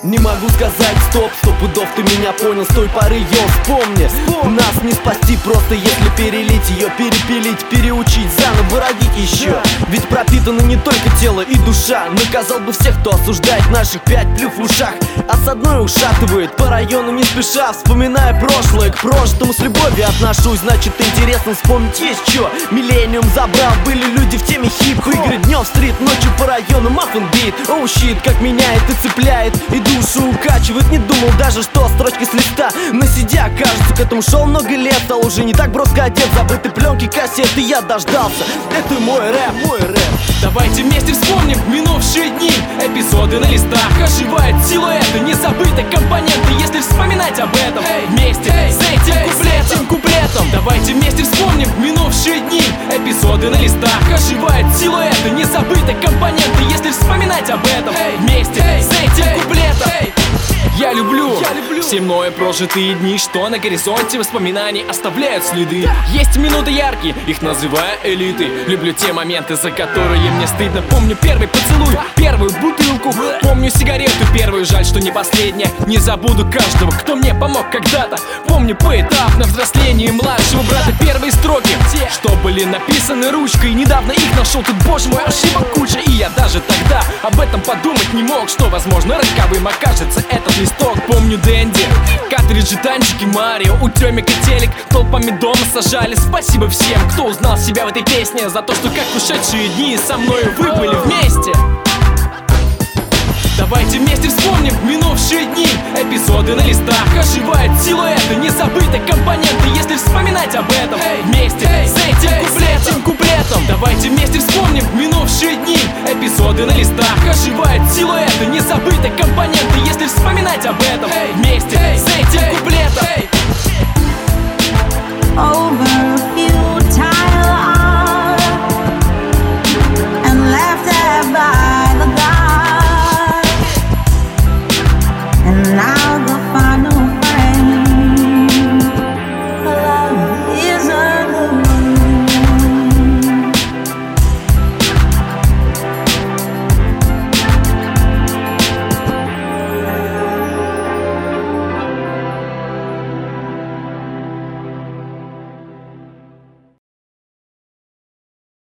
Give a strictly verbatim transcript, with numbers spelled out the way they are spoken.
Не могу сказать стоп, сто пудов ты меня понял. С той поры, йо, вспомни, нас не спасти просто если перелить ее, перепилить, переучить, заново родить еще. Ведь пропитаны не только тело и душа. Наказал бы всех, кто осуждает наших пять плюх в ушах. А с одной ушатывает по району не спеша, вспоминая прошлое. К прошлому с любовью отношусь, значит интересно вспомнить есть что. Миллениум забрал, были люди в теме хип. Игры днем в стрит, ночью по району маффин бит. Оу щит, как меняет и цепляет, и душу укачивает. Не думал даже, что строчки с листа на си ди окажется. К этому шел много лет, стал уже не так броско одет. Забыты пленки, кассеты, я дождался. Это мой рэп, мой рэп. Давайте вместе вспомним минувшие дни. Эпизоды на листах оживают силуэты, не забыты компоненты, если вспоминать об этом вместе с этим куплетом, куплетом. Давайте вместе вспомним минувшие дни. Эпизоды на листах оживают силуэты, не забыты компоненты, если вспоминать об этом вместе с этим куплетом. Я люблю, Я люблю все мною прожитые дни, что на горизонте воспоминаний оставляют следы. Есть минуты яркие, их называю элитой. Люблю те моменты, за которые мне стыдно. Помню первый поцелуй, первую бутылку. Помню сигарету первую, жаль, что не последняя. Не забуду каждого, кто мне помог когда-то. Помню поэтапно взросление младшего брата. Первые строки, что были написаны ручкой. Недавно их нашел, тут, боже мой, ошибок куча. И я даже тогда об этом подумать не мог, что, возможно, роковым окажется этот листок. Помню Дэнди, картриджи, танчики, Марио, у Тёмика телек толпами дома сажали. Спасибо всем, кто узнал себя в этой песне, за то, что как ушедшие дни со мною вы были вместе. Давайте вместе вспомним минувшие дни. Эпизоды на листах оживают силуэты, не забыты компоненты, если вспоминать об этом вместе с этим куплетом, куплетом. Давайте вместе вспомним минувшие дни. Эпизоды на листах оживают силуэты, не забыты компоненты, если вспоминать об этом вместе с этим куплетом. Over.